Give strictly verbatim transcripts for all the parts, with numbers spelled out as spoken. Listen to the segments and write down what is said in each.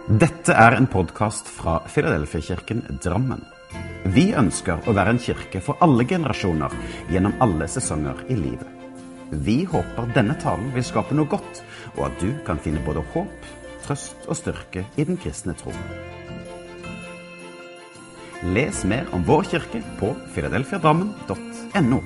Dette er en podcast fra Filadelfia-kirken Drammen. Vi ønsker å være en kirke for alle generasjoner gjennom alle sesonger i livet. Vi håper denne talen vil skape noe godt, og at du kan finne både håp, trøst og styrke i den kristne tro. Les mer om vår kirke på filadelfia drammen punktum no.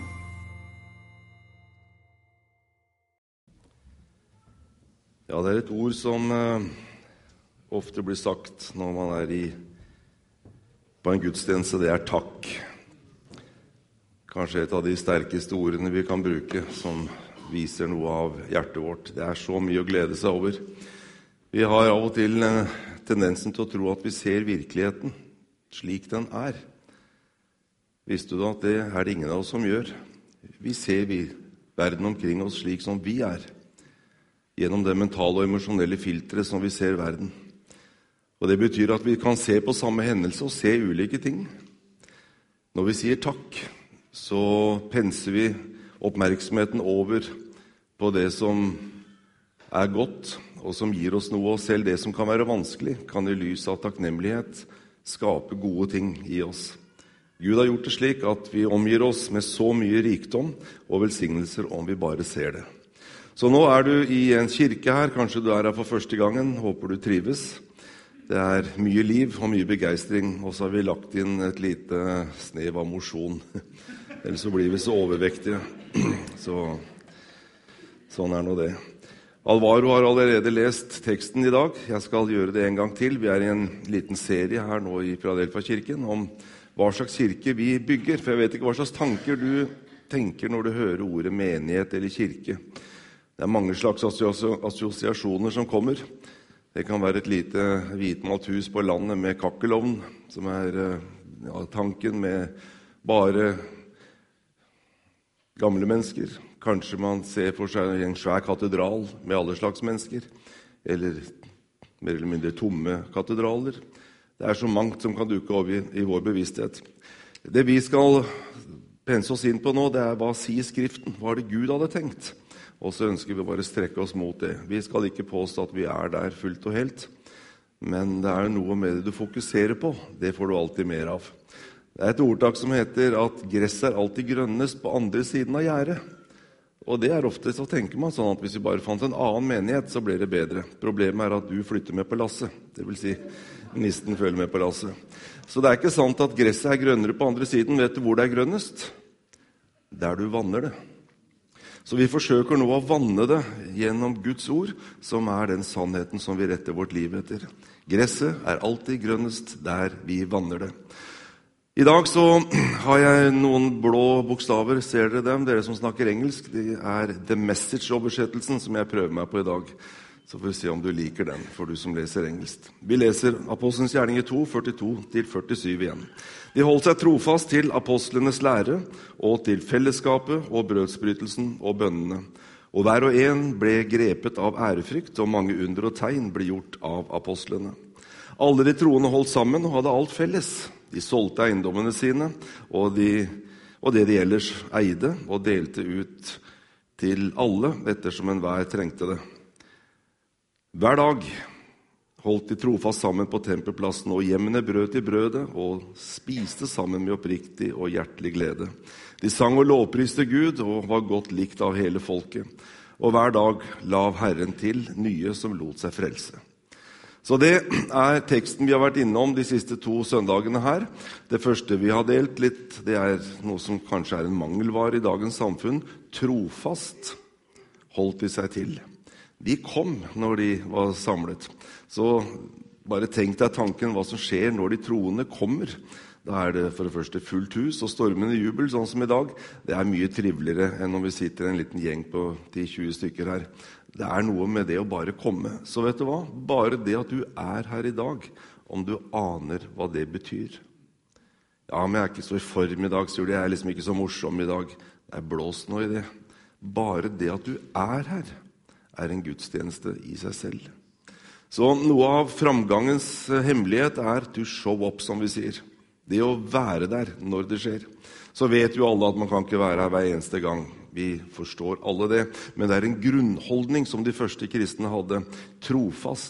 Ja, det er et ord som uh, ofte blir sagt når man er i, på en gudstjeneste, det er takk. Kanskje et av de sterkeste ordene vi kan bruke, som viser noe av hjertet vårt. Det er så mye å glede seg over. Vi har av og til uh, tendensen til å tro at vi ser virkeligheten slik den er. Visste du at det er det ingen av oss som gjør? Vi ser vi, verden omkring oss slik som vi er, gjennom det mentale og emosjonelle filtret som vi ser verden. Og det betyr at vi kan se på samme hendelse og se ulike ting. Når vi sier takk, så penser vi oppmerksomheten over på det som er godt, og som gir oss noe, og selv det som kan være vanskelig, kan i lys av takknemlighet skape gode ting i oss. Gud har gjort det slik at vi omgir oss med så mye rikdom og velsignelser om vi bare ser det. Så nå er du i en kirke her, kanskje du er her for første gangen, håper du trives. Det er mye liv og mye begeistring, og så har vi lagt inn et lite snev av mosjon. Ellers så blir vi så overvektige. Så, sånn er nå det. Alvaro har allerede lest teksten i dag. Jeg skal gjøre det en gang til. Vi er i en liten serie her nå i Filadelfia-kirken om hva slags kirke vi bygger. For jeg vet ikke hva slags tanker du tenker når du hører ordet menighet eller kirke. Det er mange slags assosiasjoner som kommer. Det kan være et lite hvitmalt hus på landet med kakkelovn, som er ja, tanken med bare gamle mennesker. Kanskje man ser for seg en svær katedral med alle slags mennesker, eller mer eller mindre tomme katedraler. Det er så mangt som kan dukke opp i, i vår bevissthet. Det vi skal pense oss inn på nå, det er hva sier Skriften? Hva er det Gud hadde tenkt? Og så ønsker vi bare strekke oss mot det. Vi skal ikke påstå at vi er der fullt og helt, men det er noe med det du fokuserer på. Det får du alltid mer av. Det er et ordtak som heter at gress er alltid grønnest på andre siden av gjerdet. Og det er ofte så tenker man sånn at hvis vi bare fant en annen menighet, så blir det bedre. Problemet er at du flytter med på lasset. Det vil si, nisten følger med på lasset. Så det er ikke sant at gresset er grønnere på andre siden. Vet du hvor det er grønnest? Der du vanner det. Så vi forsøker nå å vanne det gjennom Guds ord, som er den sannheten som vi retter vårt liv etter. Gresset er alltid grønnest der vi vanner det. I dag så har jeg noen blå bokstaver, ser dere dem? Dere som snakker engelsk, det er The Message-oversettelsen som jeg prøver meg på i dag. Så får vi se om du liker den, for du som leser engelsk. Vi leser Apostelens gjerninger to, førtito til førtisyv igjen. De holdt seg trofast til apostlenes lære, og til fellesskapet og brødsbrytelsen og bønnene. Og hver og en ble grepet av ærefrykt, og mange under og tegn ble gjort av apostlene. Alle de troende holdt sammen og hadde alt felles. De solgte eiendommene sine, og, de, og det de ellers eide, og delte ut til alle, ettersom enhver trengte det. Hver dag holdt de trofast sammen på tempelplassen, og hjemmene brøt i brødet, og spiste sammen med oppriktig og hjertelig glede. De sang og lovpriste Gud, og var godt likt av hele folket. Og hver dag lav Herren til nye som lot seg frelse. Så det er teksten vi har vært innom de siste to søndagene her. Det første vi har delt litt, det er noe som kanskje er en mangelvare i dagens samfunn. Trofast holdt de seg til. De kom når de var samlet. Så bare tenk deg tanken hva som skjer når de troende kommer. Da er det for det første fullt hus og stormende jubel, sånn som i dag. Det er mye triveligere enn om vi sitter en liten gjeng på ti til tjue stykker her. Det er noe med det å bare komme. Så vet du hva? Bare det at du er her i dag, om du aner hva det betyr. Ja, men jeg er ikke så i form i dag, sier du. Jeg er liksom ikke så morsom i dag. Det er blåst nå i det. Bare det at du er her, er en gudstjeneste i seg selv. Så noe av framgangens hemmelighet er to show up, som vi sier. Det å være der når det skjer. Så vet jo alle at man kan ikke være her hver eneste gang. Vi forstår alle det. Men det er en grunnholdning som de første kristne hadde. Trofast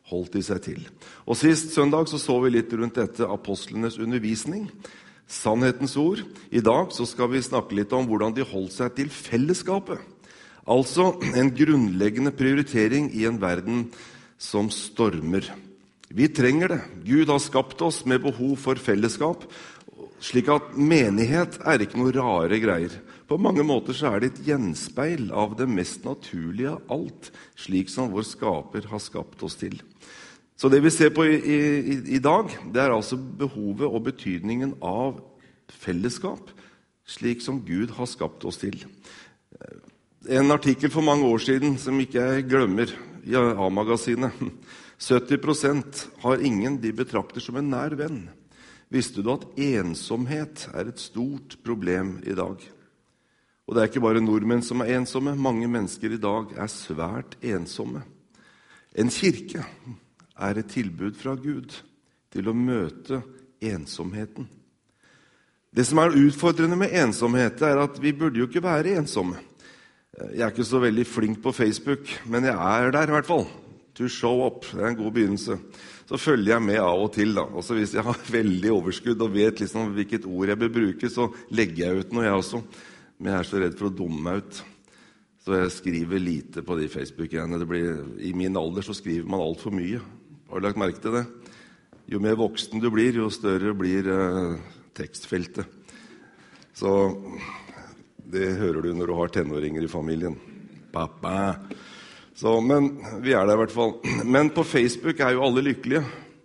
holdt de seg til. Og sist søndag så, så vi litt rundt dette apostlenes undervisning, sannhetens ord. I dag så skal vi snakke litt om hvordan de holdt seg til fellesskapet. Altså en grunnleggende prioritering i en verden som stormer. Vi trenger det. Gud har skapt oss med behov for fellesskap, slik at menighet er ikke noe rare greier. På mange måter så er det et gjenspeil av det mest naturlige av alt, slik som vår skaper har skapt oss til. Så det vi ser på i, i, i dag, det er altså behovet og betydningen av fellesskap, slik som Gud har skapt oss til. En artikkel for mange år siden som ikke jeg glemmer i A-magasinet. sytti prosent har ingen de betrakter som en nær venn. Visste du at ensomhet er et stort problem i dag? Og det er ikke bare nordmenn som er ensomme. Mange mennesker i dag er svært ensomme. En kirke er et tilbud fra Gud til å møte ensomheten. Det som er utfordrende med ensomhet er at vi burde jo ikke være ensomme. Jeg er ikke så veldig flink på Facebook, men jeg er der i hvert fall. To show up, det er en god begynnelse. Så følger jeg med av og til da. Også hvis jeg har veldig overskudd og vet liksom hvilket ord jeg bør bruke, så legger jeg ut noe jeg også. Men jeg er så redd for å dumme meg ut. Så jeg skriver lite på de Facebook-greiene. Det blir, i min alder så skriver man alt for mye. Har du lagt merke til det? Jo mer voksen du blir, jo større blir eh, tekstfeltet. Så det hører du når du har tenåringer i familien. Pappa! Så, men vi er der i hvert fall. Men på Facebook er jo alle lykkelige.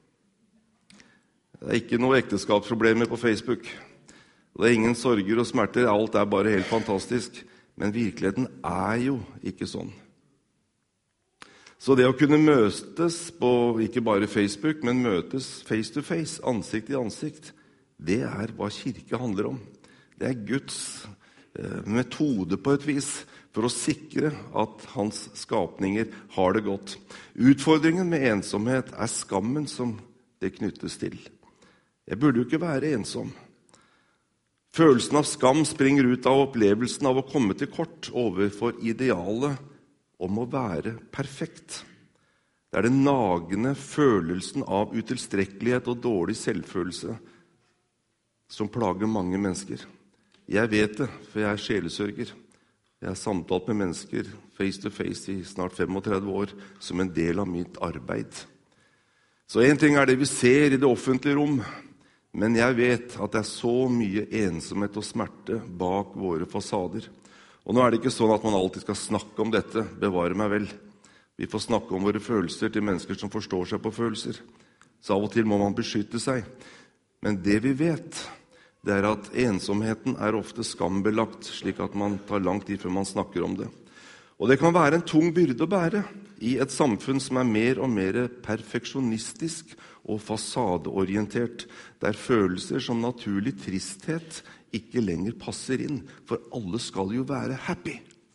Det er ikke noen ekteskapsproblemer på Facebook. Det er ingen sorger og smerter. Alt er bare helt fantastisk. Men virkeligheten er jo ikke sånn. Så det å kunne møtes på ikke bare Facebook, men møtes face to face, ansikt i ansikt, det er hva kirke handler om. Det er Guds eh, metode på et vis, for å sikre at hans skapninger har det godt. Utfordringen med ensomhet er skammen som det knyttes til. Jeg burde jo ikke være ensom. Følelsen av skam springer ut av opplevelsen av å komme til kort overfor idealet om å være perfekt. Det er den nagende følelsen av utilstrekkelighet og dårlig selvfølelse som plager mange mennesker. Jeg vet det, for jeg er sjelesørger. Jeg har samtalt med mennesker face to face i snart femogtredve år som en del av mitt arbeid. Så en ting er det vi ser i det offentlige rom, men jeg vet at det er så mye ensomhet og smerte bak våre fasader. Og nå er det ikke sånn at man alltid skal snakke om dette, bevare meg vel. Vi får snakke om våre følelser til mennesker som forstår seg på følelser. Så av og til må man beskytte seg. Men det vi vet, det er at ensomheten er ofte skambelagt, slik at man tar lang tid før man snakker om det. Og det kan være en tung byrde å bære i et samfunn som er mer og mer perfeksjonistisk og fasadeorientert, der følelser som naturlig tristhet ikke lenger passer inn, for alle skal jo være happy.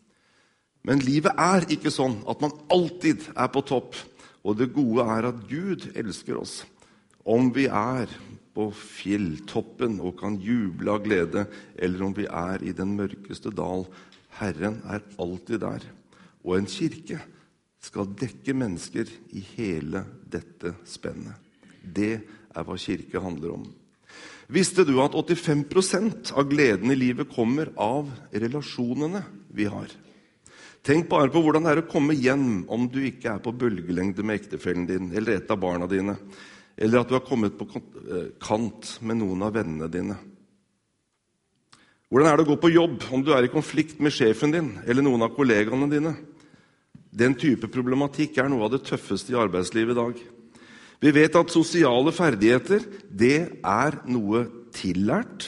Men livet er ikke sånn at man alltid er på topp, og det gode er at Gud elsker oss. Om vi er på fjelltoppen og kan juble av glede, eller om vi er i den mørkeste dal. Herren er alltid der. Og en kirke skal dekke mennesker i hele dette spennet. Det er hva kirke handler om. Visste du at åttifem prosent av gleden i livet kommer av relasjonene vi har? Tenk bare på hvordan det er å komme hjem om du ikke er på bølgelengde med ektefellen din, eller et av barna dine, eller at du har kommet på kant med noen av vennene dine. Hvordan er det å gå på jobb om du er i konflikt med sjefen din, eller noen av kollegaene dine? Den type problematikk er noe av det tøffeste i arbeidslivet i dag. Vi vet at sosiale ferdigheter, det er noe tillært,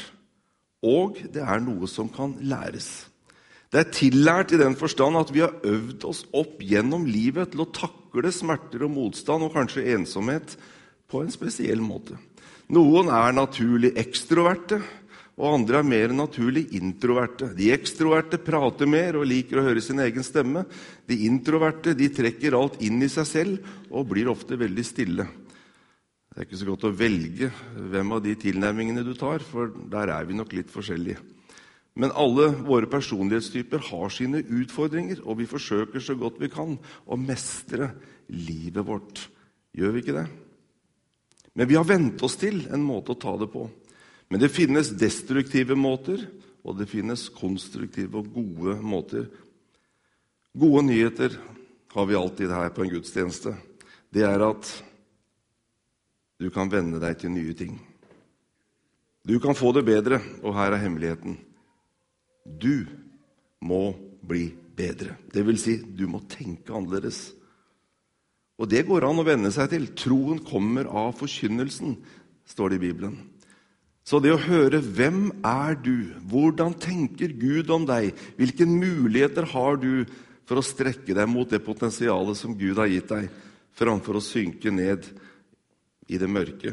og det er noe som kan læres. Det er tillært i den forstand at vi har øvd oss opp gjennom livet til å takle smerter og motstand, og kanskje ensomhet, på en spesiell måte. Noen er naturlig ekstroverte, og andre er mer naturlig introverte. De ekstroverte prater mer og liker å høre sin egen stemme. De introverte, de trekker alt inn i seg selv og blir ofte veldig stille. Det er ikke så godt å velge hvem av de tilnærmingene du tar, for der er vi nok litt forskjellige. Men alle våre personlighetstyper har sine utfordringer, og vi forsøker så godt vi kan å mestre livet vårt. Gjør vi ikke det? Men vi har vent oss til en måte å ta det på. Men det finnes destruktive måter, og det finnes konstruktive og gode måter. Gode nyheter har vi alltid her på en gudstjeneste. Det er at du kan vende deg til nye ting. Du kan få det bedre, og her er hemmeligheten. Du må bli bedre. Det vil si, du må tenke annerledes. Og det går an å vende seg til. Troen kommer av forkynnelsen, står det i Bibelen. Så det å høre, hvem er du? Hvordan tenker Gud om deg? Hvilke muligheter har du for å strekke deg mot det potensialet som Gud har gitt deg, framfor å synke ned i det mørke?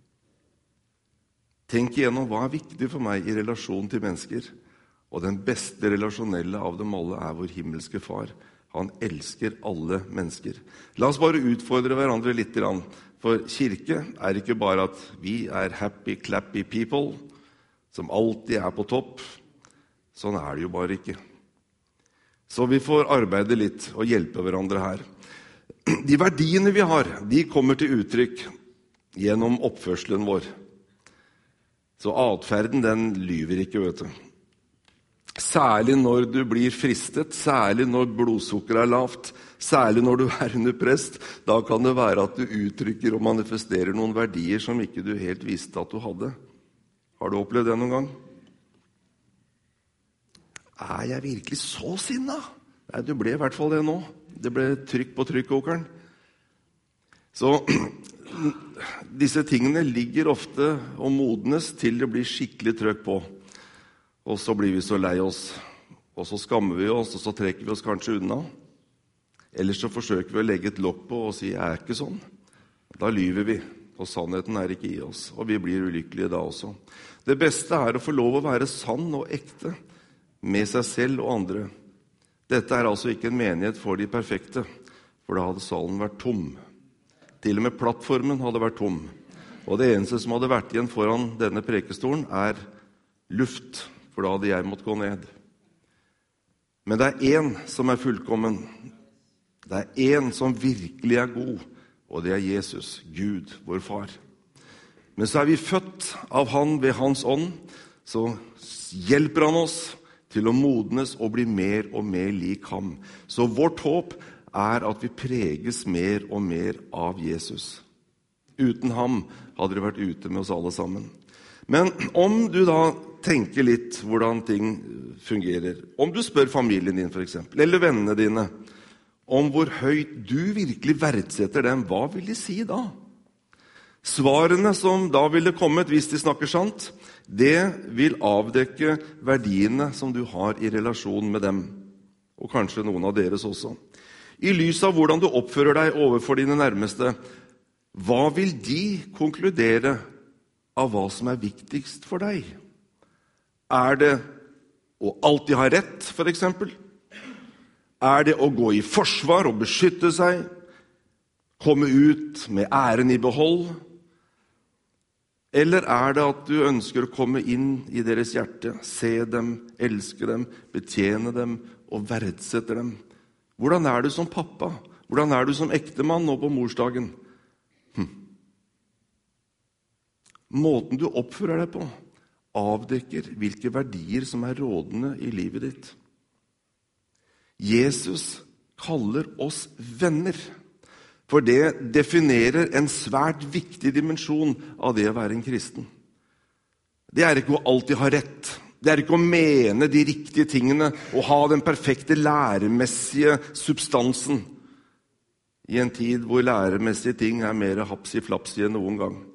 Tenk igjennom hva er viktig for meg i relasjon til mennesker. Og den beste relasjonelle av dem alle er vår himmelske far. Han elsker alle mennesker. La oss bare utfordre hverandre litt. For kirke er ikke bare at vi er happy, clappy people, som alltid er på topp. Sånn er det jo bare ikke. Så vi får arbeide litt og hjelpe hverandre her. De verdiene vi har, de kommer til uttrykk gjennom oppførselen vår. Så atferden, den lyver ikke, vet du. Særlig når du blir fristet, særlig når blodsukker er lavt, særlig når du er under press, da kan det være at du uttrykker og manifesterer noen verdier som ikke du helt visste at du hadde. Har du opplevd det noen gang? Er jeg virkelig så sinna? Nei, du ble i hvert fall det nå. Det ble trykk på trykkokeren. Så disse tingene ligger ofte og modnes til det blir skikkelig trykk på. Og så blir vi så lei oss, og så skammer vi oss, og så trekker vi oss kanskje unna. Eller så forsøker vi å legge et lokk på og si, jeg er ikke sånn. Da lyver vi, og sannheten er ikke i oss, og vi blir ulykkelige da også. Det beste er å få lov å være sann og ekte med seg selv og andre. Dette er altså ikke en menighet for de perfekte, for da hadde salen vært tom. Til og med plattformen hadde vært tom. Og det eneste som hadde vært igjen foran denne prekestolen er luft, for da hadde jeg måttet gå ned. Men det er en som er fullkommen. Det er en som virkelig er god, og det er Jesus, Gud, vår far. Men så er vi født av han ved hans ånd, så hjelper han oss til å modnes og bli mer og mer lik ham. Så vårt håp er at vi preges mer og mer av Jesus. Uten ham hadde det vært ute med oss alle sammen. Men om du da tenker litt hvordan ting fungerer, om du spør familien din for eksempel, eller vennene dine, om hvor høyt du virkelig verdsetter dem, hva vil de si da? Svarene som da ville kommet hvis de snakker sant, det vil avdekke verdiene som du har i relasjon med dem, og kanskje noen av deres også. I lys av hvordan du oppfører deg overfor dine nærmeste, hva vil de konkludere av hva som er viktigst for deg? Er det å alltid ha rett, for eksempel? Er det å gå i forsvar og beskytte seg? Komme ut med æren i behold? Eller er det at du ønsker å komme inn i deres hjerte, se dem, elske dem, betjene dem og verdsette dem? Hvordan er du som pappa? Hvordan er du som ektemann nå på morsdagen? Hm. Måten du oppfører deg på avdekker hvilke verdier som er rådende i livet ditt. Jesus kaller oss venner, for det definerer en svært viktig dimensjon av det å være en kristen. Det er ikke å alltid ha rett. Det er ikke å mene de riktige tingene og ha den perfekte læremessige substansen i en tid hvor læremessige ting er mer hapsi-flapsi enn noen gang.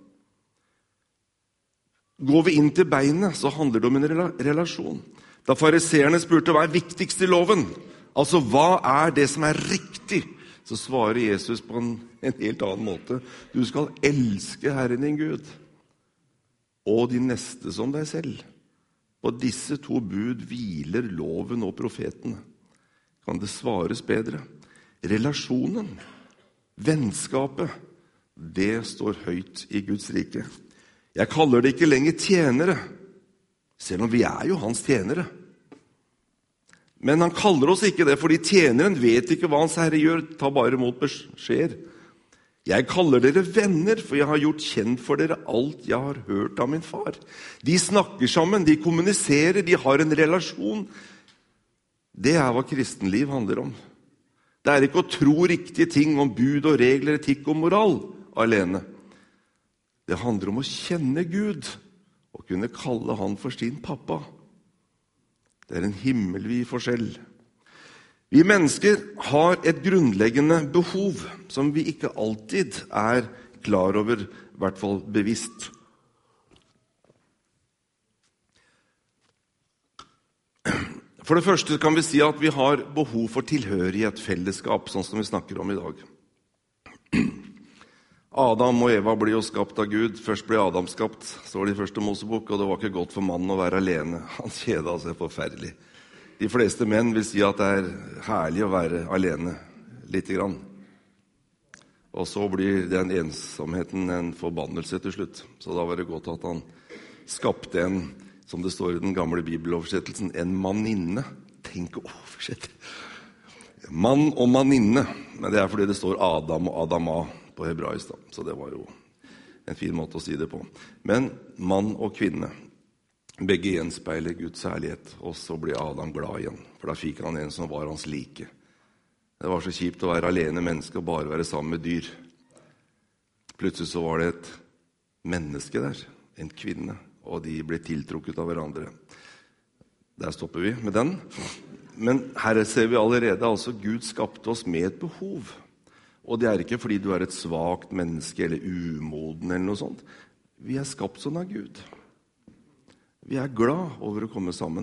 Går vi inn til beinet, så handler det om en relasjon. Da fariseerne spurte hva er viktigst i loven, altså hva er det som er riktig, så svarer Jesus på en, en helt annen måte. Du skal elske Herren din Gud, og din neste som deg selv. På disse to bud hviler loven og profetene. Kan det svares bedre? Relasjonen, vennskapet, det står høyt i Guds rike. Jeg kaller det ikke lenger tjenere, selv om vi er jo hans tjenere. Men han kaller oss ikke det, fordi tjeneren vet ikke hva hans herre gjør, ta bare mot beskjeder. Jeg kaller dere venner, for jeg har gjort kjent for dere alt jeg har hørt av min far. De snakker sammen, de kommuniserer, de har en relasjon. Det er hva kristenliv handler om. Det er ikke å tro riktige ting om bud og regler, etikk og moral alene. Det handler om å kjenne Gud og kunne kalle han for sin pappa. Det er en himmelvid forskjell. Vi mennesker har et grunnleggende behov som vi ikke alltid er klar over, i hvert fall bevisst. For det første kan vi si at vi har behov for tilhørighet, fellesskap, sånn som vi snakker om i dag. Adam og Eva ble jo skapt av Gud. Først ble Adam skapt, står det i første Mosebok, og det var ikke godt for mannen å være alene. Han kjeda seg forferdelig. De fleste menn vil si at det er herlig å være alene, lite grann. Og så blir den ensomheten en forbannelse til slutt. Så da var det godt at han skapte en, som det står i den gamle bibeloversettelsen, en manninne. Tenk å oversette. Mann og manninne. Men det er fordi det står Adam og Adama på hebraisk, da. Så det var jo en fin måte å si det på. Men mann og kvinne. Begge gjenspeiler Guds herlighet, og så ble Adam glad igjen, for da fikk han en som var hans like. Det var så kjipt å være alene menneske og bare være sammen med dyr. Plutselig så var det et menneske der, en kvinne, og de ble tiltrukket av hverandre. Der stopper vi med den. Men her ser vi allerede, altså Gud skapte oss med et behov. Og det er ikke fordi du er et svagt menneske eller umoden eller noe sånt. Vi er skapt sånn av Gud. Vi er glad over å komme sammen.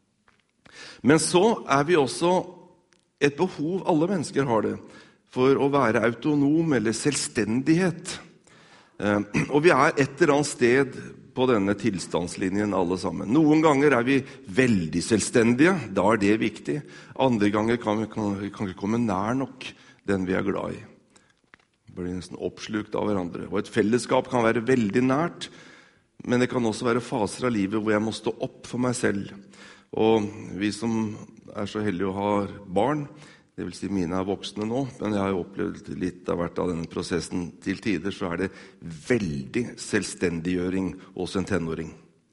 Men så er vi også et behov, alle mennesker har det, for å være autonom eller selvstendighet. Og vi er et eller annet sted på denne tilstandslinjen alle sammen. Noen ganger er vi veldig selvstendige, da er det viktig. Andre ganger kan vi kan, vi kan ikke komme nær nok den vi er glad i. Vi blir nesten oppslukt av hverandre. Og et fellesskap kan være veldig nært, men det kan også være faser av livet hvor jeg må stå opp for meg selv. Og vi som er så heldige å ha barn, det vil si mine er voksne nå, men jeg har jo opplevd litt av hvert av denne prosessen til tider, så er det veldig selvstendiggjøring hos en tenåring.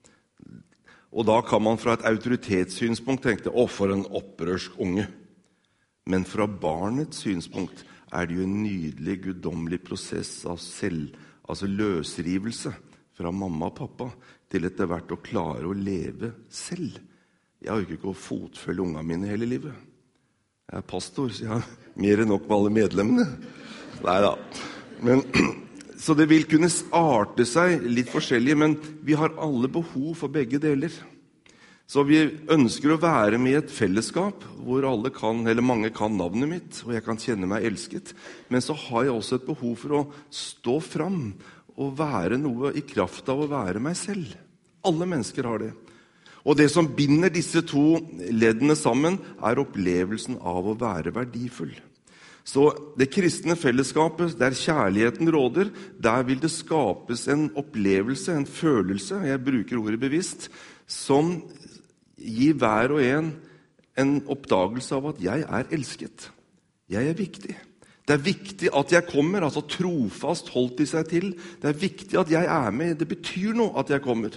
Og da kan man fra et autoritetssynspunkt tenke, å, for en opprørsk unge. Men fra barnets synspunkt er det jo en nydelig, guddommelig prosess av selv, altså løsrivelse, fra mamma og pappa til etter hvert å klare å leve selv. Jeg har jo ikke å fotfølge ungene mine hele livet. Jeg er pastor, så jeg har mer enn nok med alle medlemmene. Neida. Men, så det vil kunne arte seg litt forskjellig, men vi har alle behov for begge deler. Så vi ønsker å være med i et fellesskap hvor alle kan, eller mange kan navnet mitt, og jeg kan kjenne meg elsket. Men så har jeg også et behov for å stå fram og være noe i kraft av å være meg selv. Alle mennesker har det. Og det som binder disse to leddene sammen, er opplevelsen av å være verdifull. Så det kristne fellesskapet, der kjærligheten råder, der vil det skapes en opplevelse, en følelse, jeg bruker ordet bevisst, som gir hver og en en oppdagelse av at jeg er elsket. Jeg er viktig. Det er viktig at jeg kommer, altså trofast holdt de seg til. Det er viktig at jeg er med. Det betyr noe at jeg kommer.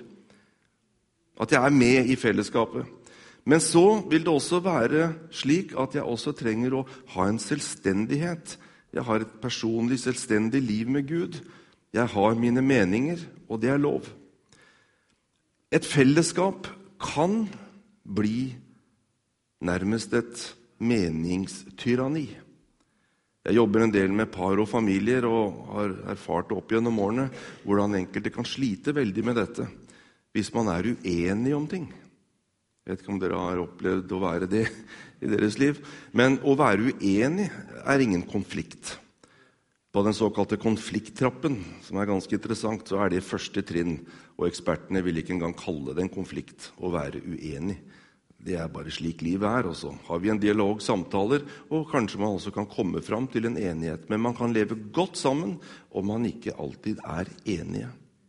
At jeg er med i fellesskapet. Men så vil det også være slik at jeg også trenger å ha en selvstendighet. Jeg har et personlig, selvstendig liv med Gud. Jeg har mine meninger, og det er lov. Et fellesskap kan bli nærmest et meningstyranni. Jeg jobber en del med par og familier og har erfart opp gjennom årene hvordan enkelte kan slite veldig med dette hvis man er uenig om ting. Jeg vet ikke om dere har opplevd å være det i deres liv, men å være uenig er ingen konflikt. På den såkalte konflikttrappen, som er ganske interessant, så er det første trinn, og ekspertene vil ikke engang kalle det en konflikt å være uenig. Det er bare slik livet er, og så har vi en dialog, samtaler, og kanskje man også kan komme fram til en enighet. Men man kan leve godt sammen om man ikke alltid er enige.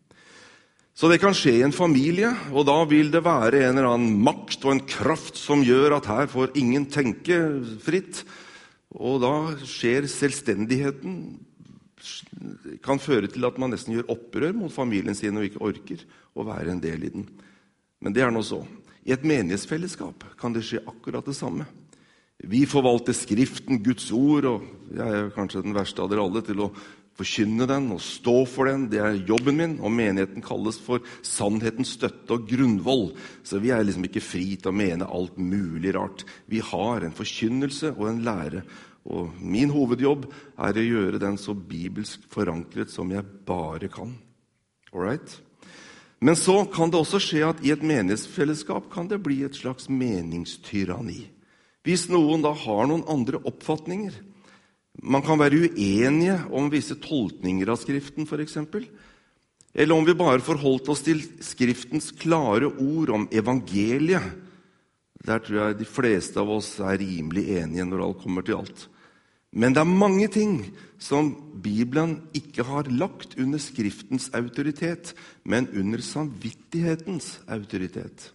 Så det kan skje i en familie, og da vil det være en eller annen makt og en kraft som gjør at her får ingen tenke fritt. Og da skjer selvstendigheten kan føre til at man nesten gjør opprør mot familien sin og ikke orker å være en del i den. Men det er nå så. I et menighetsfellesskap kan det skje akkurat det samme. Vi forvalter Skriften, Guds ord, og jeg er kanskje den verste av dere alle til å forkynne den og stå for den. Det er jobben min, og menigheten kalles for sannhetens støtte og grunnvoll. Så vi er liksom ikke fri til å mene alt mulig rart. Vi har en forkynnelse og en lære, og min hovedjobb er å gjøre den så bibelsk forankret som jeg bare kan. Alright? Men så kan det også skje at i et menighetsfellesskap kan det bli et slags meningstyranni. Hvis noen da har noen andre oppfatninger, man kan være uenige om visse tolkninger av Skriften for eksempel, eller om vi bare forholdt oss til Skriftens klare ord om evangeliet. Der tror jeg de fleste av oss er rimelig enige når alt kommer til alt. Men det er mange ting som Bibelen ikke har lagt under Skriftens autoritet, men under samvittighetens autoritet.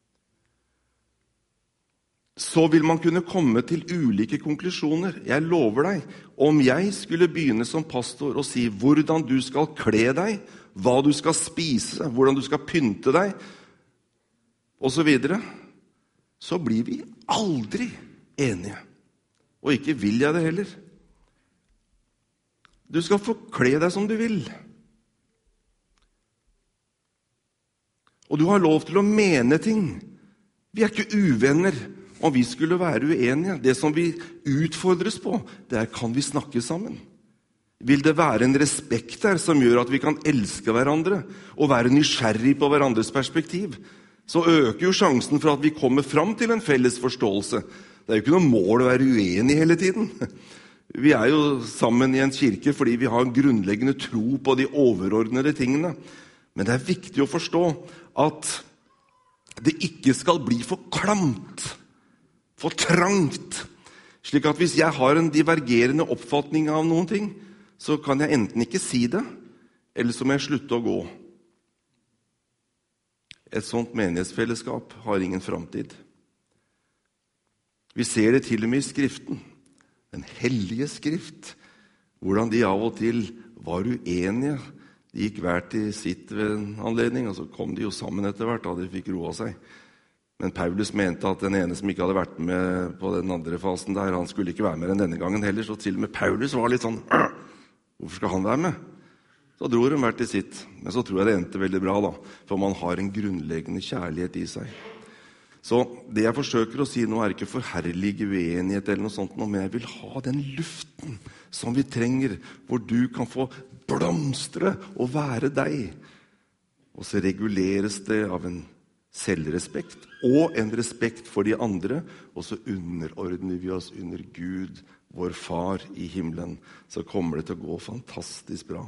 Så vil man kunne komme til ulike konklusjoner. Jeg lover deg, om jeg skulle begynne som pastor og si hvordan du skal kle deg, hva du skal spise, hvordan du skal pynte deg, og så videre, så blir vi aldri enige. Og ikke vil jeg det heller. Du skal få kle deg som du vil. Og du har lov til å mene ting. Vi er ikke uvenner om vi skulle være uenige. Det som vi utfordres på, det er, kan vi snakke sammen? Vil det være en respekt der som gjør at vi kan elske hverandre og være nysgjerrig på hverandres perspektiv? Så øker jo sjansen for at vi kommer fram til en felles forståelse. Det er jo ikke noe mål å være uenig hele tiden. Vi er jo sammen i en kirke fordi vi har en grunnleggende tro på de overordnede tingene. Men det er viktig å forstå at det ikke skal bli for klamt, for trangt. Slik at hvis jeg har en divergerende oppfatning av noen ting, så kan jeg enten ikke si det, eller så må jeg slutte å gå. Et sånt menighetsfellesskap har ingen framtid. Vi ser det til og med i Skriften, den hellige Skrift, hvordan de av og til var uenige. De gikk hver til sitt ved en anledning, og så kom de jo sammen etter hvert, da de fikk roa seg. Men Paulus mente at den ene som ikke hadde vært med på den andre fasen der, han skulle ikke være med enn denne gangen heller, så til og med Paulus var litt sånn, hvorfor skal han være med? Så dro de hver til sitt, men så tror jeg det endte veldig bra da, for man har en grunnleggende kjærlighet i seg. Så det jeg forsøker å si nå er ikke forherlige uenighet eller noe sånt, men jeg vil ha den luften som vi trenger, hvor du kan få blomstre og være deg. Og så reguleres det av en selvrespekt og en respekt for de andre, og så underordner vi oss under Gud, vår far i himmelen. Så kommer det til å gå fantastisk bra.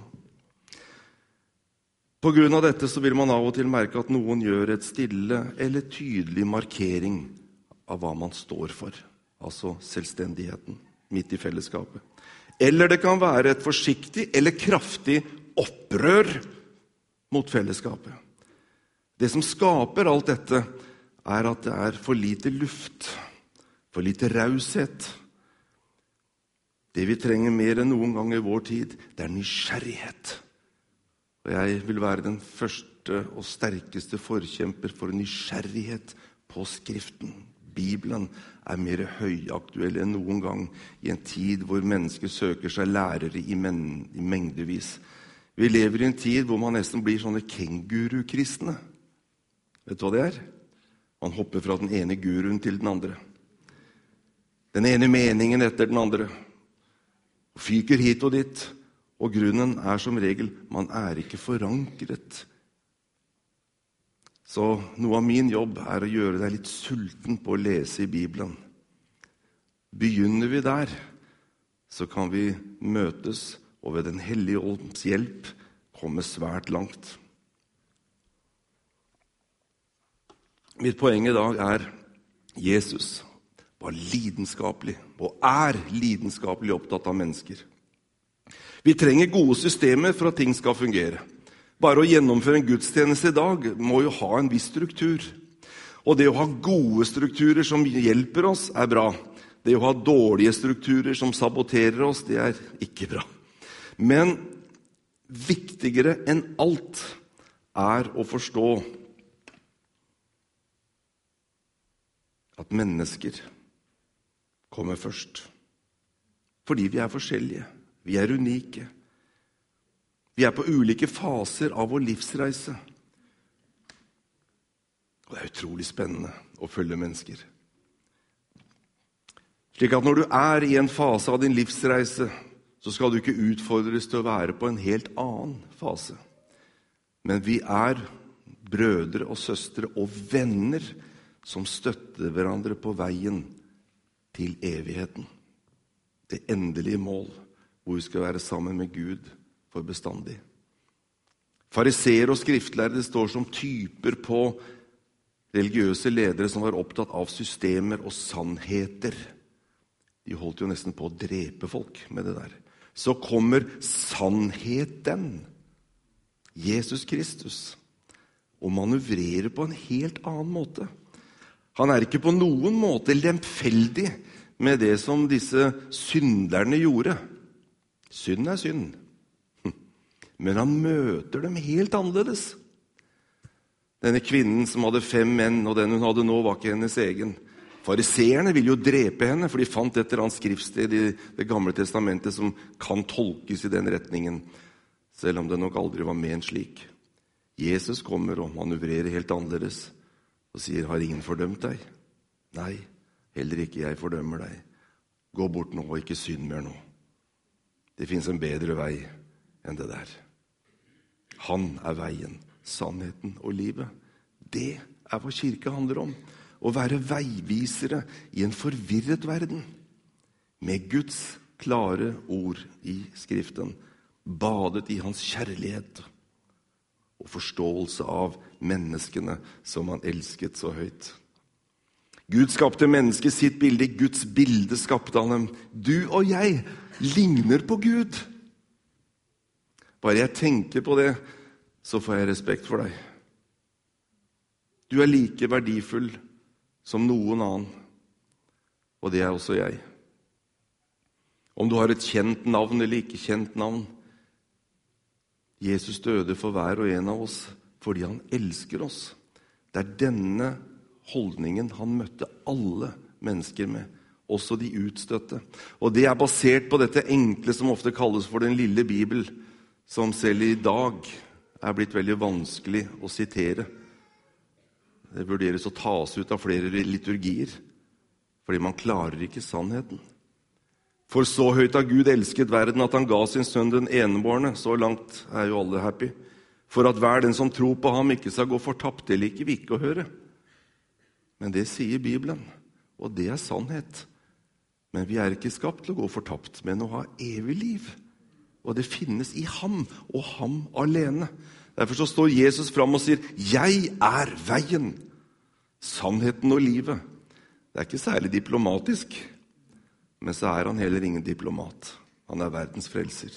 På grunn av dette så vil man av og til merke at noen gjør et stille eller tydelig markering av hva man står for, altså selvstendigheten midt i fellesskapet. Eller det kan være et forsiktig eller kraftig opprør mot fellesskapet. Det som skaper alt dette er at det er for lite luft, for lite raushet. Det vi trenger mer enn noen gang i vår tid, det er nysgjerrighet. Og jeg vil være den første og sterkeste forkjemper for nysgjerrighet på Skriften. Bibelen er mer høyaktuell enn noen gang i en tid hvor mennesker søker seg lærere i, men- i mengdevis. Vi lever i en tid hvor man nesten blir sånne kenguru-kristne. Vet du hva det er? Man hopper fra den ene guruen til den andre. Den ene meningen etter den andre. Fyker hit og dit. Og grunnen er som regel, man er ikke forankret. Så noe av min jobb er å gjøre deg litt sulten på å lese i Bibelen. Begynner vi der, så kan vi møtes og ved den hellige ånds hjelp komme svært langt. Mitt poeng i dag er Jesus var lidenskapelig og er lidenskapelig opptatt av mennesker. Vi trenger gode systemer for at ting skal fungere. Bare å gjennomføre en gudstjeneste i dag må jo ha en viss struktur. Og det å ha gode strukturer som hjelper oss er bra. Det å ha dårlige strukturer som saboterer oss, det er ikke bra. Men viktigere enn alt er å forstå at mennesker kommer først. Fordi vi er forskjellige. Vi er unike. Vi er på ulike faser av vår livsreise. Og det er utrolig spennende å følge mennesker. Slik at når du er i en fase av din livsreise, så skal du ikke utfordres til å være på en helt annen fase. Men vi er brødre og søstre og venner som støtter hverandre på veien til evigheten. Det endelige mål, hvor vi skal være sammen med Gud for bestandig. Fariseer og skriftlærere står som typer på religiøse ledere som var opptatt av systemer og sannheter. De holdt jo nesten på å drepe folk med det der. Så kommer sannheten, Jesus Kristus, og manøvrerer på en helt annen måte. Han er ikke på noen måte lemfeldig med det som disse synderne gjorde. Synd er synd. Men han møter dem helt annerledes. Denne kvinnen som hadde fem menn, og den hun hadde nå var ikke hennes egen. Fariseerne ville jo drepe henne, for de fant et eller annet skriftsted i Det gamle testamentet som kan tolkes i den retningen, selv om det nok aldri var ment slik. Jesus kommer og manøvrerer helt annerledes og sier, har ingen fordømt deg? Nei, heller ikke jeg fordømmer deg. Gå bort nå og ikke synd mer nå. Det finnes en bedre vei enn det der. Han er veien, sannheten og livet. Det er hva kirke handler om. Å være veivisere i en forvirret verden. Med Guds klare ord i Skriften. Badet i hans kjærlighet. Og forståelse av menneskene som han elsket så høyt. Gud skapte mennesket sitt bilde. I Guds bilde skapte han dem. Du og jeg ligner på Gud. Bare jeg tenker på det, så får jeg respekt for deg. Du er like verdifull som noen annen, og det er også jeg. Om du har et kjent navn eller ikke kjent navn, Jesus døde for hver og en av oss, fordi han elsker oss. Det er denne holdningen han møtte alle mennesker med, også de utstøtte. Og det er basert på dette enkle som ofte kalles for den lille Bibel, som selv i dag er blitt veldig vanskelig å sitere. Det vurderes å tas ut av flere liturgier, fordi man klarer ikke sannheten. For så høyt har Gud elsket verden at han ga sin sønn den enebårne, så langt er jo alle happy, for at hver den som tror på ham ikke skal gå fortapt, det liker vi ikke å høre. Men det sier Bibelen, og det er sannhet. Men vi er ikke skapt til å gå fortapt, men å ha evig liv. Og det finnes i ham, og ham alene. Derfor så står Jesus fram og sier, jeg er veien, sannheten og livet. Det er ikke særlig diplomatisk, men så er han heller ingen diplomat. Han er verdens frelser.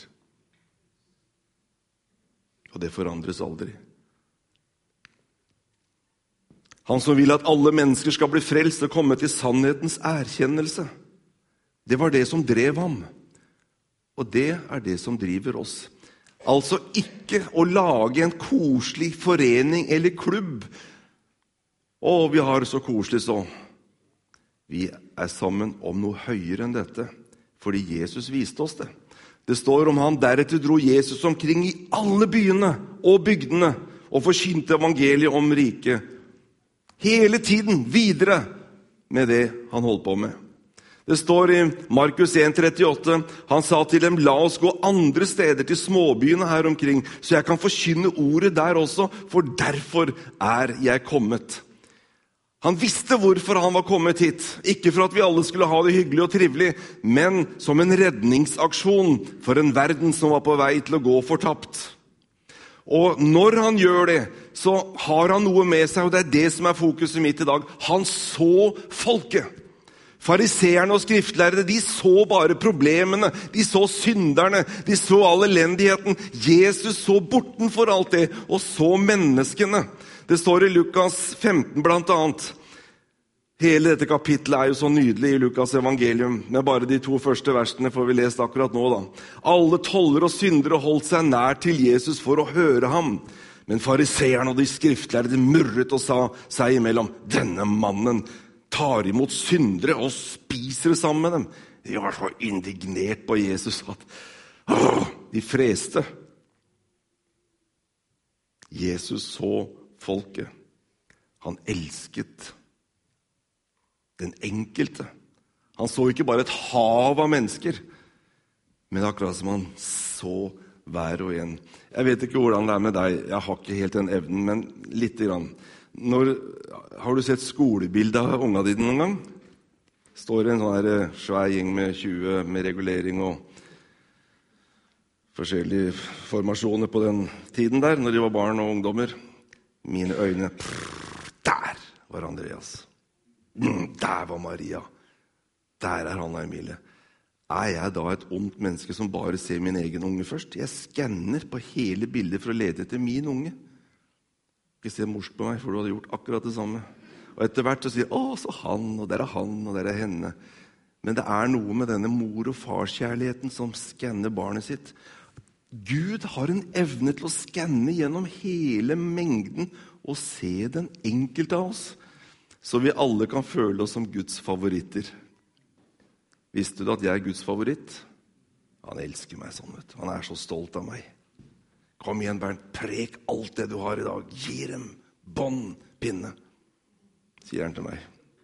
Og det forandres aldri. Han som vil at alle mennesker skal bli frelst og komme til sannhetens erkjennelse. Det var det som drev ham. Og det er det som driver oss. Altså ikke å lage en koselig forening eller klubb. Å, vi har så koselig så. Vi er sammen om noe høyere enn dette, fordi Jesus viste oss det. Det står om han, deretter dro Jesus omkring i alle byene og bygdene og forkynte evangeliet om riket. Hele tiden videre med det han holdt på med. Det står i Markus en trettiåtte, han sa til dem, la oss gå andre steder til småbyene her omkring, så jeg kan forkynne ordet der også, for derfor er jeg kommet. Han visste hvorfor han var kommet hit. Ikke for at vi alle skulle ha det hyggelig og trivelig, men som en redningsaksjon for en verden som var på vei til å gå fortapt. Og når han gjør det, så har han noe med seg, og det er det som er fokuset mitt i dag. Han så folket. Fariseerne og skriftlærere, de så bare problemene, de så synderne, de så all elendigheten. Jesus så bortenfor alt det, og så menneskene. Det står i Lukas femten blant annet. Hele dette kapitlet er jo så nydelig i Lukas evangelium, med bare de to første versene får vi lest akkurat nå da. Alle toller og syndere holdt seg nær til Jesus for å høre ham. Men fariseerne og de skriftlærde murret og sa seg imellom, denne mannen tar imot syndere og spiser sammen med dem. De var så indignert på Jesus at åh, de freste. Jesus så folket. Han elsket den enkelte. Han så ikke bare et hav av mennesker, men akkurat som han så hver og en. Jeg vet ikke hvordan det er med deg, jeg har ikke helt den evnen, men litt grann. Når, har du sett skolebildet av unga dine noen gang? Står en sånn her svær gjeng med tjue med regulering og forskjellige formasjoner på den tiden der, når de var barn og ungdommer. Mine øyne, prr, der var Andreas. Der var Maria. Der er Hanna Emilie. Er jeg da et ondt menneske som bare ser min egen unge først? Jeg skanner på hele bildet for å lete etter min unge. Ikke se morsk på meg, for du hadde gjort akkurat det samme. Og etter hvert så sier jeg, å, så han, og der er han, og der er henne. Men det er noe med denne mor- og farskjærligheten som skanner barnet sitt. Gud har en evne til å skanne gjennom hele mengden og se den enkelte av oss, så vi alle kan føle oss som Guds favoritter. Visste du at jeg er Guds favoritt? Han elsker meg sånn, vet du. Han er så stolt av meg. Kom igjen, Bernt, prek alt det du har i dag. Gi dem bånd, pinne, sier han til meg.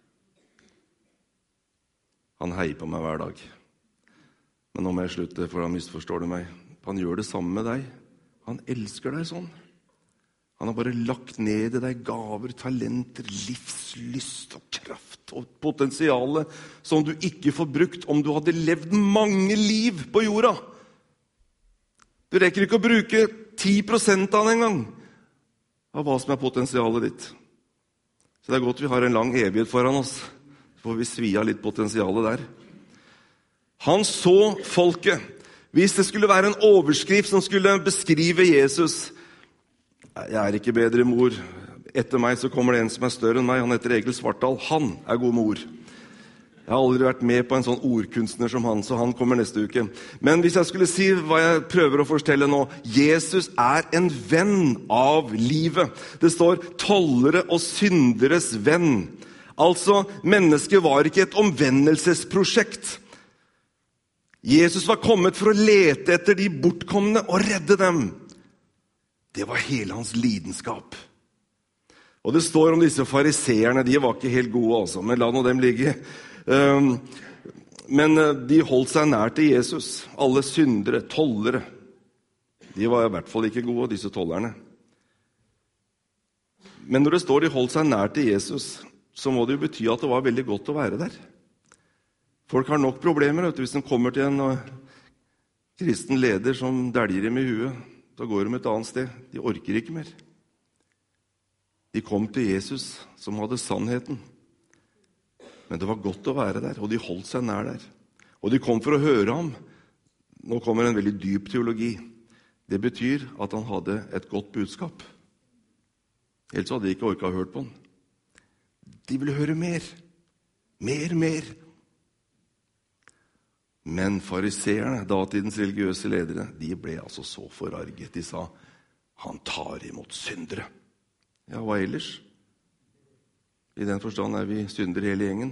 Han heier på meg hver dag. Men nå må jeg slutte, for han misforstår du meg. Han gjør det samme med deg. Han elsker deg sånn. Han har bare lagt ned i deg gaver, talenter, livslyst og kraft og potensiale som du ikke får brukt om du hadde levd mange liv på jorda. Du rekker ikke å bruke ti prosent av den en gang av hva som er potensialet ditt. Så det er godt vi har en lang evighet foran oss. Så får vi svi av litt potensialet der. Han så folket. Hvis det skulle være en overskrift som skulle beskrive Jesus, jeg er ikke bedre mor. Etter meg så kommer det en som er større enn meg. Han heter Egil Svartdal. Han er god mor. Jeg har aldri vært med på en sånn ordkunstner som han, så han kommer neste uke. Men hvis jeg skulle si hva jeg prøver å fortelle nå, Jesus er en venn av livet. Det står tollere og synderes venn. Altså, mennesket var ikke et omvendelsesprosjekt. Jesus var kommet for å lete etter de bortkomne og redde dem. Det var hele hans lidenskap. Og det står om disse fariseerne, de var ikke helt gode altså, men la nå dem ligge. Men de holdt seg nær til Jesus. Alle syndere, tollere. De var i hvert fall ikke gode, disse tollerne. Men når det står de holdt seg nær til Jesus, så må det jo bety at det var veldig godt å være der. Folk har nok problemer, vet du, hvis de kommer til en kristen leder som dæljer dem i huet. Da går de et annet sted. De orker ikke mer. De kom til Jesus, som hadde sannheten. Men det var godt å være der, og de holdt seg nær der. Og de kom for å høre ham. Nå kommer en veldig dyp teologi. Det betyr at han hadde et godt budskap. Ellers hadde de ikke orket å høre på han. De ville høre mer. Mer, mer. Men fariseerne, datidens religiøse ledere, de ble altså så forarget. De sa, han tar imot syndere. Ja, hva ellers? I den forstand er vi syndere hele gjengen.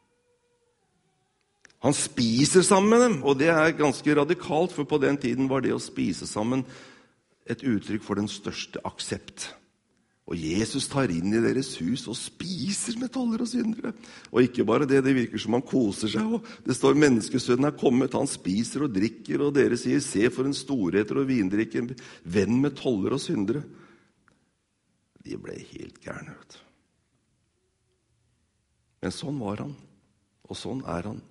Han spiser sammen med dem, og det er ganske radikalt, for på den tiden var det å spise sammen et uttrykk for den største aksept. Og Jesus tar inn i deres hus og spiser med tollere og syndere. Og ikke bare det, det virker som han koser seg. Og det står menneskesønnen er kommet, han spiser og drikker, og dere sier, se for en storheter og vindrikke, venn med tollere og syndere. De ble helt gærne, vet du. Men sånn var han, og sånn er han.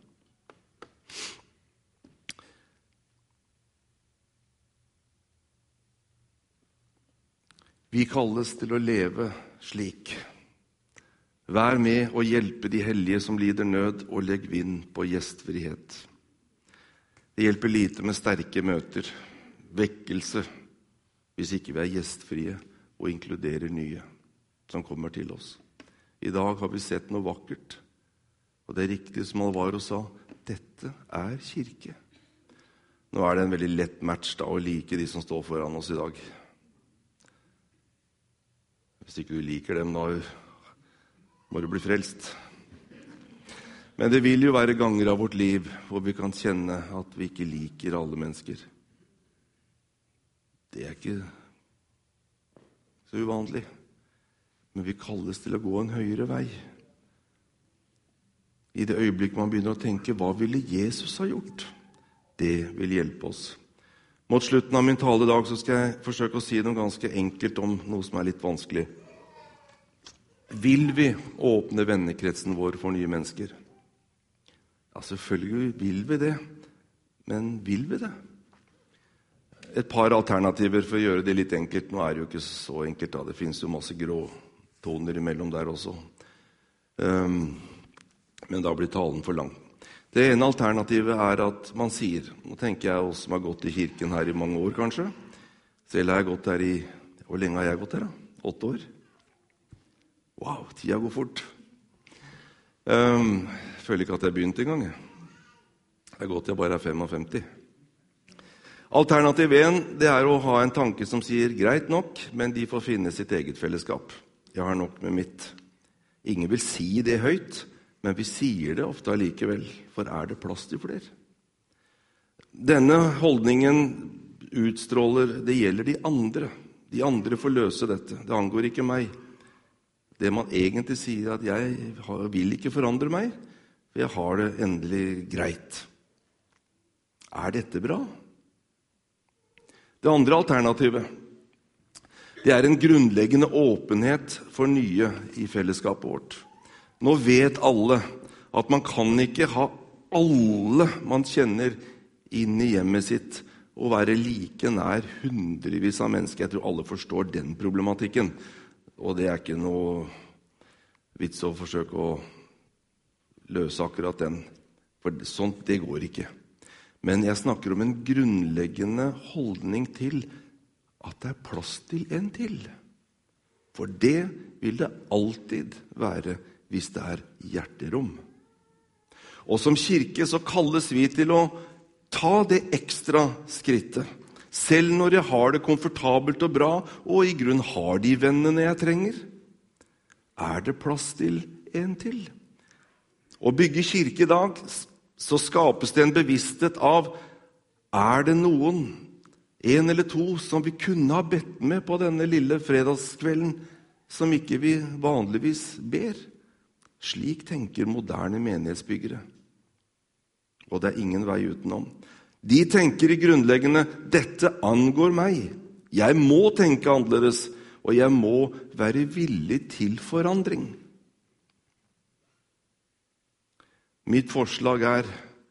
Vi kalles til å leve slik. Vær med og hjelpe de hellige som lider nød, og legg vind på gjestfrihet. Det hjelper lite med sterke møter, vekkelse, hvis ikke vi er gjestfrie og inkluderer nye som kommer til oss. I dag har vi sett noe vakkert. Og det er riktig som Alvaro sa, dette er kirke. Nå er det en veldig lett match da, å like de som står foran oss i dag. Hvis ikke du liker dem, da må du bli frelst. Men det vil jo være ganger av vårt liv hvor vi kan kjenne at vi ikke liker alle mennesker. Det er ikke så uvanlig. Men vi kalles til å gå en høyere vei. I det øyeblikk man begynner å tenke, hva ville Jesus ha gjort? Det vil hjelpe oss. Mot slutten av min tale i dag så skal jeg forsøke å si noe ganske enkelt om noe som er litt vanskelig. Vil vi åpne vennekretsen vår for nye mennesker? Ja, selvfølgelig vil vi det. Men vil vi det? Et par alternativer for å gjøre det litt enkelt. Nå er det jo ikke så enkelt da. Det finnes jo masse grå toner imellom der også. Um, men da blir talen for lang. Det ene alternativet er at man sier, nå tenker jeg oss som har gått i kirken her i mange år kanskje, selv har jeg gått her i, hvor lenge har jeg gått her da? Åtte år? Wow, tida går fort. Um, jeg føler ikke at jeg begynte engang. Jeg har gått til jeg bare er femtifem. Alternativ en, det er å ha en tanke som sier, greit nok, men de får finne sitt eget fellesskap. Jeg har nok med mitt. Ingen vil si det høyt, men vi sier det ofte allikevel, for er det plass til flere? Denne holdningen utstråler, det gjelder de andre. De andre får løse dette. Det angår ikke meg. Det man egentlig sier at jeg vil ikke forandre meg, for jeg har det endelig greit. Er dette bra? Det andre alternativet, det er en grunnleggende åpenhet for nye i fellesskapet vårt. Nå vet alle at man kan ikke ha alle man kjenner inn i hjemmet sitt og være like nær hundrevis av mennesker. Jeg tror alle forstår den problematikken. Og det er ikke noe vits å forsøke å løse akkurat den. For sånt, det går ikke. Men jeg snakker om en grunnleggende holdning til at det er plass til en til. For det vil det alltid være hvis det er hjerterom. Og som kirke så kalles vi til å ta det ekstra skrittet. Selv når jeg har det komfortabelt og bra, og i grunn har de vennene jeg trenger, er det plass til en til. Å bygge kirke i dag, så skapes det en bevissthet av, er det noen, en eller to, som vi kunne ha bedt med på denne lille fredagskvelden, som ikke vi vanligvis ber? Slik tenker moderne menighetsbyggere. Og det er ingen vei utenom. De tenker i grunnleggende, dette angår meg. Jeg må tenke annerledes, og jeg må være villig til forandring. Mitt forslag er,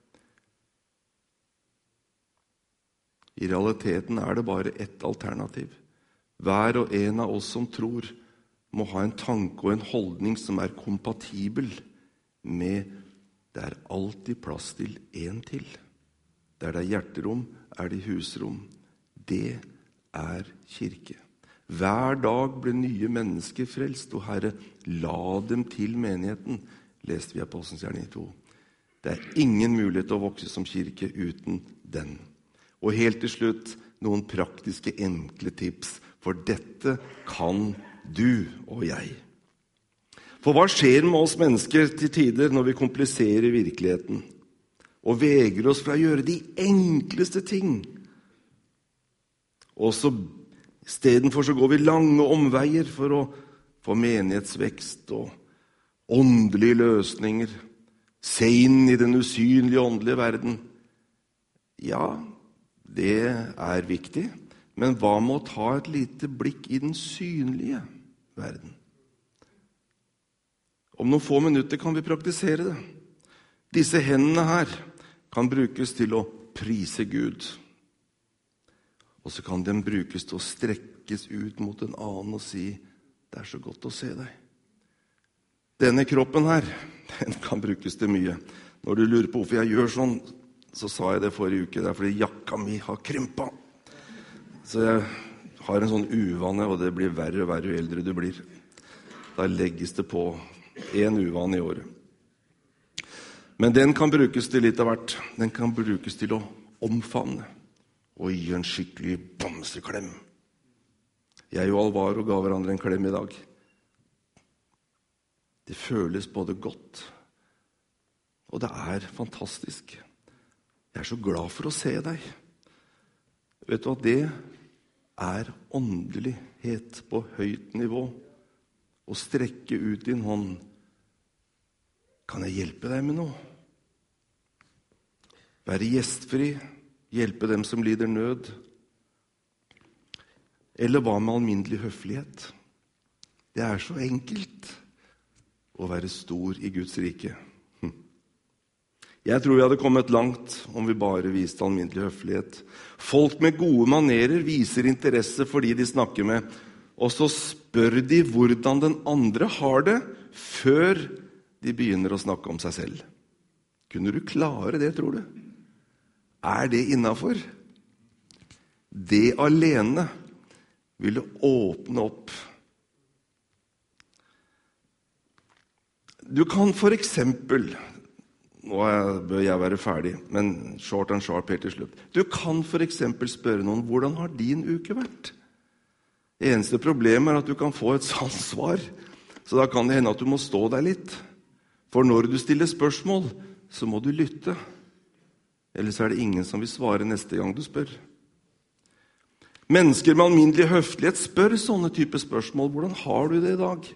i realiteten er det bare ett alternativ. Hver og en av oss som tror, må ha en tanke og en holdning som er kompatibel med det er alltid plass til en til. Der det er hjerterom, er det husrom. Det er kirke. Hver dag blir nye mennesker frelst, og Herre, la dem til menigheten, leste vi i Apostelens gjerning to. Det er ingen mulighet til å vokse som kirke uten den. Og helt til slutt, noen praktiske enkle tips, for dette kan du og jeg. For hva skjer med oss mennesker til tider når vi kompliserer virkeligheten og vegrer oss fra å gjøre de enkleste ting? Og så i stedet for så går vi lange omveier for å få menighetsvekst og åndelige løsninger, se inn i den usynlige åndelige verden. Ja, det er viktig, men hva med å ta et lite blikk i den synlige verden? Om noen få minutter kan vi praktisere det. Disse hendene her kan brukes til å prise Gud. Og så kan den brukes til å strekkes ut mot en annen og si, det er så godt å se deg. Denne kroppen her, den kan brukes til mye. Når du lurer på hvorfor jeg gjør sånn, så sa jeg det forrige uke, det er fordi jakka mi har krympet. Så jeg har en sånn uvane, og det blir verre og verre jo eldre du blir. Da legges det på En uvane i året. Men den kan brukes til litt av hvert. Den kan brukes til å omfavne og gi en skikkelig bamseklem. Jeg og Alvaro ga hverandre en klem i dag. Det føles både godt, og det er fantastisk. Jeg er så glad for å se deg. Vet du at det er åndelighet på høyt nivå? Å strekke ut din hånd. Kan jeg hjelpe deg med noe? Være gjestfri, hjelpe dem som lider nød. Eller hva med alminnelig høflighet? Det er så enkelt å være stor i Guds rike. Jeg tror vi hadde kommet langt om vi bare viste alminnelig høflighet. Folk med gode manerer viser interesse for de de snakker med, og så spør de hvordan den andre har det, før de begynner å snakke om seg selv. Kunne du klare det, tror du? Er det innenfor? Det alene ville åpne opp. Du kan for eksempel, nå bør jeg være ferdig, men short and sharp helt til slutt. Du kan for eksempel spørre noen, hvordan har din uke vært? Det eneste problemet er at du kan få et sant svar, så da kan det hende at du må stå der litt. For når du stiller spørsmål, så må du lytte. Ellers er det ingen som vil svare neste gang du spør. Mennesker med alminnelig høflighet spør sånne typer spørsmål. Hvordan har du det i dag?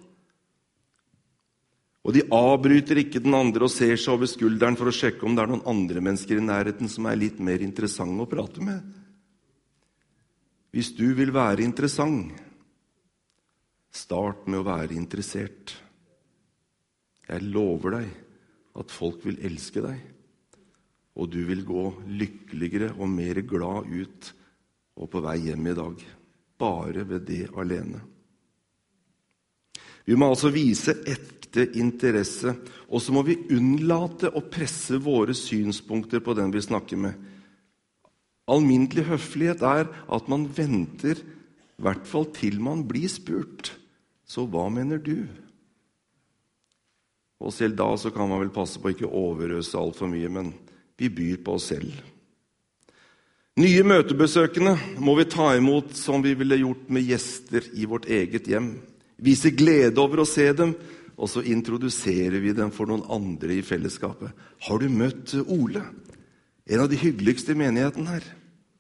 Og de avbryter ikke den andre og ser seg over skulderen for å sjekke om det er noen andre mennesker i nærheten som er litt mer interessante å prate med. Hvis du vil være interessant, start med å være interessert. Jeg lover deg at folk vil elske deg, og du vil gå lykkeligere og mer glad ut og på vei hjem i dag, bare ved det alene. Vi må altså vise ekte interesse, og så må vi unnlate å presse våre synspunkter på den vi snakker med. Alminnelig høflighet er at man venter, i hvert fall til man blir spurt. Så hva mener du? Og selv da så kan man vel passe på å ikke overøse alt for mye, men vi byr på oss selv. Nye møtebesøkende må vi ta imot som vi ville gjort med gjester i vårt eget hjem. Vise glede over å se dem, og så introduserer vi dem for noen andre i fellesskapet. Har du møtt Ole? En av de hyggeligste i menigheten her.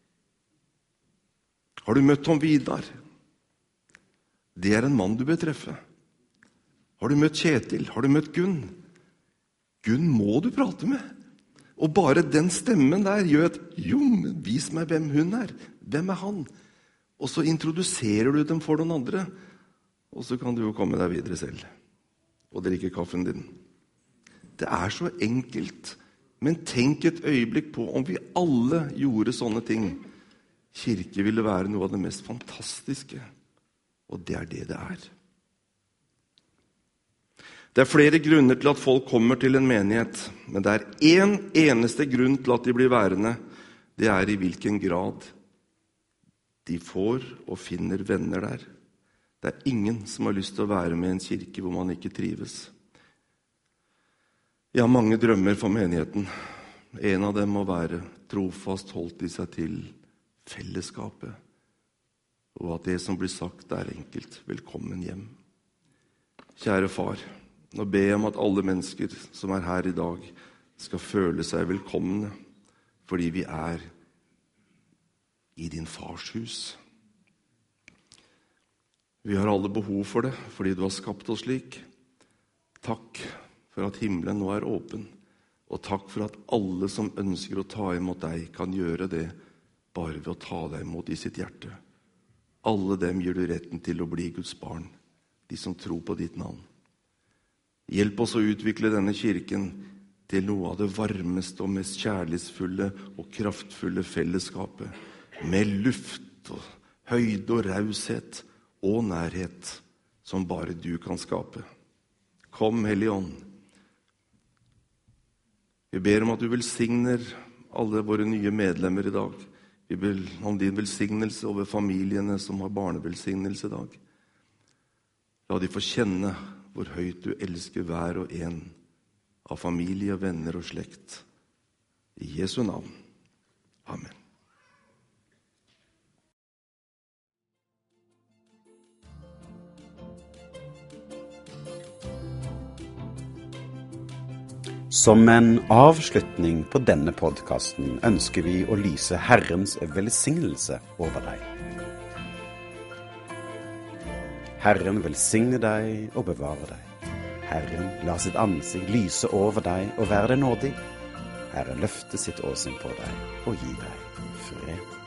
Har du møtt Tom Vidar? Det er en mann du bør treffe. Har du møtt Kjetil? Har du møtt Gunn? Gunn må du prate med. Og bare den stemmen der gjør at, jo, vis meg hvem hun er. Hvem er han? Og så introduserer du dem for noen andre, og så kan du jo komme deg videre selv og drikke kaffen din. Det er så enkelt, men tenk et øyeblikk på om vi alle gjorde sånne ting. Kirke ville være noe av det mest fantastiske, og det er det det er. Det er flere grunner til at folk kommer til en menighet, men det er en eneste grunn til at de blir værende. Det er i hvilken grad de får og finner venner der. Det er ingen som har lyst til å være med i en kirke hvor man ikke trives. Jeg har mange drømmer for menigheten. En av dem må være trofast holdt i seg til fellesskapet, og at det som blir sagt er enkelt. Velkommen hjem. Kjære far, nå ber jeg om at alle mennesker som er her i dag skal føle seg velkomne, fordi vi er i din fars hus. Vi har alle behov for det, fordi du har skapt oss slik. Takk for at himmelen nå er åpen, og takk for at alle som ønsker å ta imot deg kan gjøre det bare ved å ta deg imot i sitt hjerte. Alle dem gir du retten til å bli Guds barn, de som tror på ditt navn. Hjelp oss å utvikle denne kirken til noe av det varmeste og mest kjærlighetsfulle og kraftfulle fellesskapet, med luft og høyde og raushet og nærhet som bare du kan skape. Kom, Hellige Ånd. Vi ber om at du velsigner alle våre nye medlemmer i dag. Vi ber om din velsignelse over familiene som har barnevelsignelse i dag. La de få kjenne hvor høyt du elsker hver og en av familie, venner og slekt. I Jesu navn. Amen. Som en avslutning på denne podcasten ønsker vi å lyse Herrens velsignelse over deg. Herren velsigne deg og bevare deg. Herren la sitt ansikt lyse over deg og være deg nådig. Herren løfte sitt åsyn på deg og gi deg fred.